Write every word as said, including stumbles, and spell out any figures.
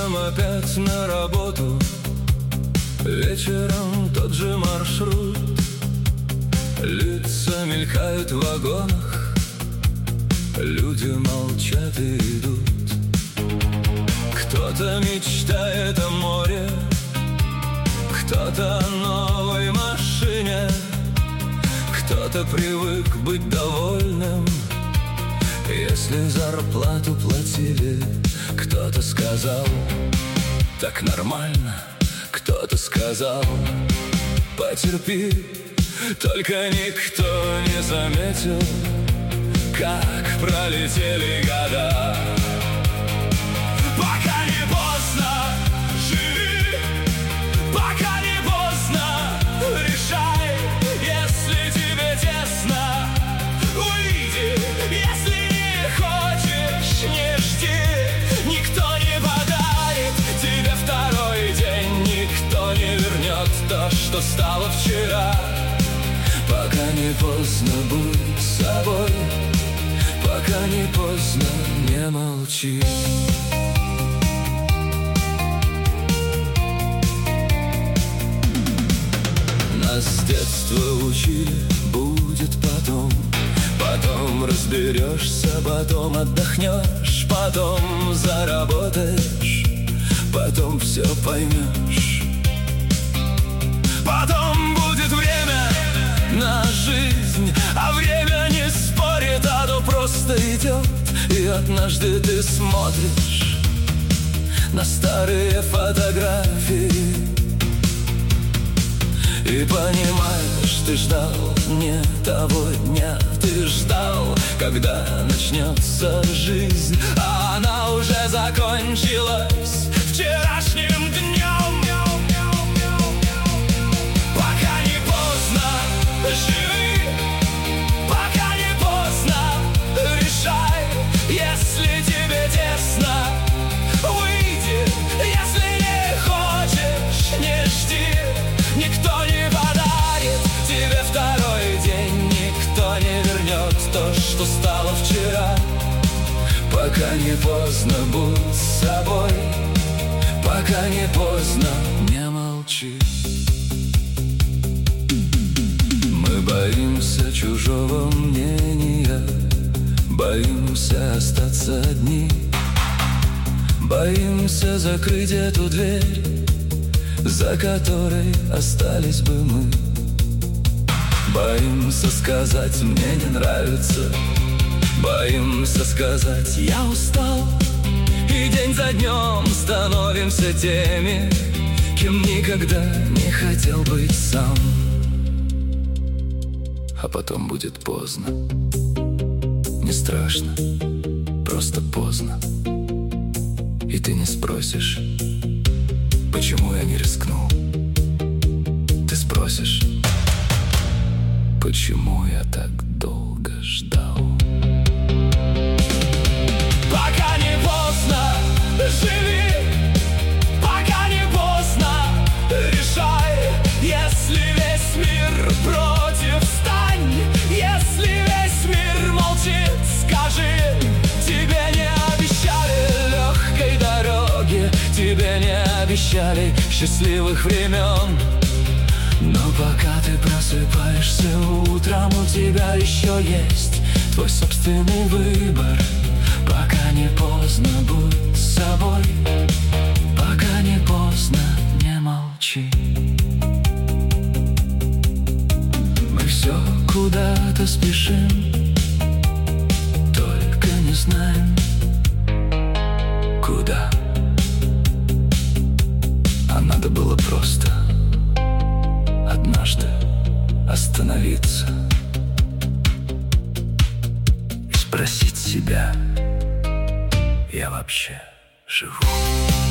Утром опять на работу, вечером тот же маршрут. Лица мелькают в вагонах, люди молчат и идут. Кто-то мечтает о море, кто-то о новой машине, кто-то привык быть довольным, если зарплату платили. Кто-то сказал, так нормально. Кто-то сказал, потерпи. Только никто не заметил, как пролетели года. Пока не поздно, живи. Пока не поздно, решай. Если тебе тесно, уйди. Если не хочешь, не жди. Никто не подарит тебе второй день. Никто не вернет то, что стало вчера. Пока не поздно, будь собой. Пока не поздно, не молчи. Нас с детства учили, будет потом. Потом разберешься, потом отдохнешь, потом заработаешь, потом все поймешь. Потом будет время на жизнь, а время не спорит, оно просто идет. И однажды ты смотришь на старые фотографии и понимаешь, ты ждал не того дня. Ты ждал, когда начнется жизнь, а она уже закончилась вчерашним днем. Пока не поздно, живи. Пока не поздно, решай. Если тебе тесно, уйди. Если не хочешь, не жди. Никто не подарит тебе второй день. Никто не вернет то, что стало вчера. Пока не поздно, будь собой. Пока не поздно, не молчи. Мы боимся чужого мнения, боимся остаться одни, боимся закрыть эту дверь, за которой остались бы мы. Боимся сказать «мне не нравится», боимся сказать «я устал». И день за днем становимся теми, кем никогда не хотел быть сам. А потом будет поздно. Не страшно, просто поздно. И ты не спросишь, почему я не рискнул. Ты спросишь, почему я так долго ждал. Пока не поздно, живи. Пока не поздно, решай. Если весь мир против, встань. Если весь мир молчит, скажи. Тебе не обещали легкой дороги, тебе не обещали счастливых времен. Но пока ты просыпаешься утром, у тебя еще есть твой собственный выбор. Пока не поздно, будь собой. Пока не поздно, не молчи. Мы все куда-то спешим, только не знаем куда. А надо было просто однажды остановиться и спросить себя: я вообще живу?